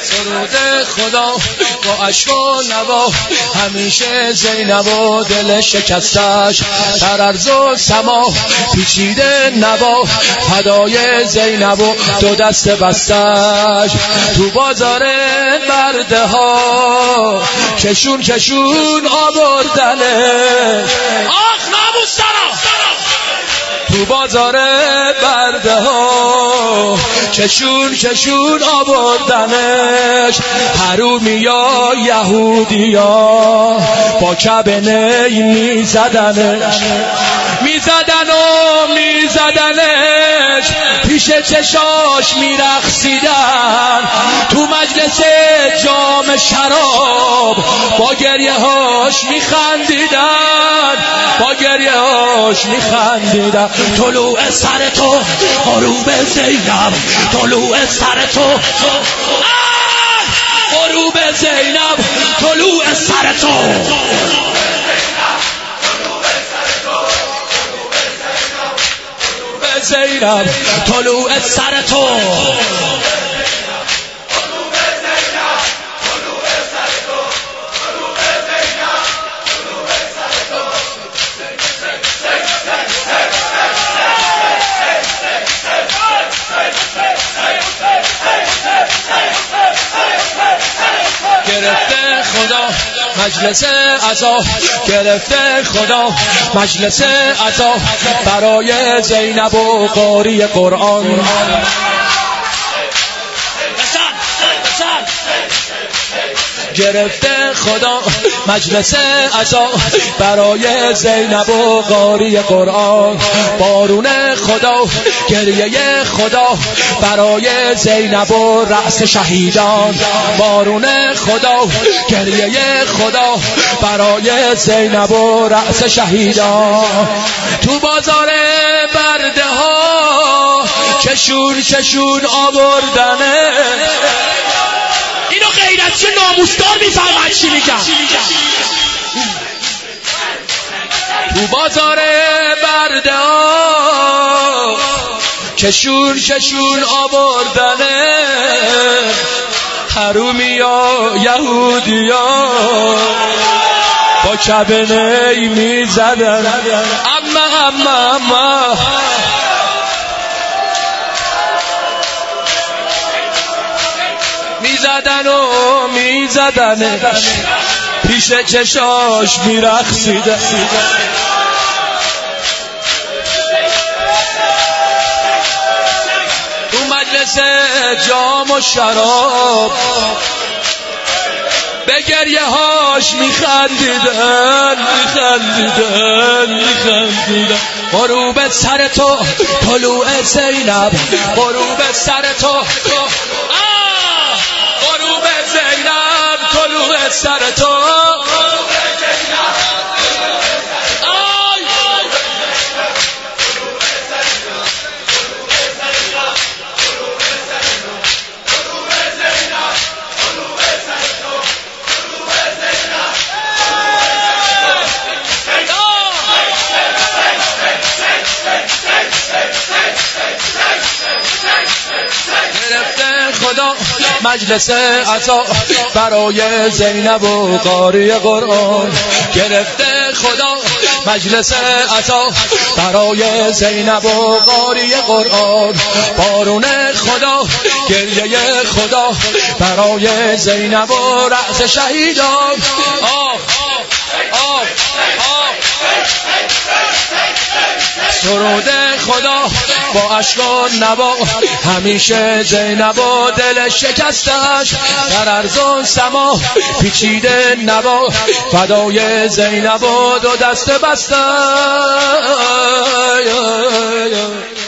سرود خدا با عشق و نوا همیشه زینب و دل شکستش در عرض و سما پیچیده نوا فدای زینب و دو دست بستش تو بازار برده ها کشون آوردنش آخ ناموس‌دارا تو بازار برده ها کشون آوردنش حرومیا یهودیا با کبنه میزدنش پیش چشاش میرقصیدن تو مجلس جام شراب با گریه هاش میخندیدن طلوع سر تو غروب زینب طلوع سر تو غروب زینب طلوع سر تو زینب طلوع سر تو گرفته خدا مجلس عزا گرفته خدا مجلس عزا برای زینب و قاری قرآن گرفته خدا مجلس عزا برای زینب و قاری قرآن بارون خدا گریه خدا برای زینب و رأس شهیدان بارون خدا گریه خدا برای زینب و رأس شهیدان تو بازار برده ها کشون آوردنه اینو غیرتچی ناموسدار میفهمد چی میگم تو بازار برده ها کشون آوردنه حرومیا یهودیا با کبنه میزدن اما میزدنش پیش چشاش میرقصیدن تو مجلس جام و شراب به گریه هاش میخندیدن غروب سر تو طلوع زینب غروب سر تو غروب زینب طلوع سر تو خدا مجلس عزا برای زینب و قاری قرآن گرفته خدا مجلس عزا برای زینب و قاری قرآن بارون خدا گریه خدا برای زینب و رأس شهیدان سرود خدا با عشق و نوا همیشه زینب و دل شکستش در عرض و سما پیچیده نوا فدای زینب و دو دست بستش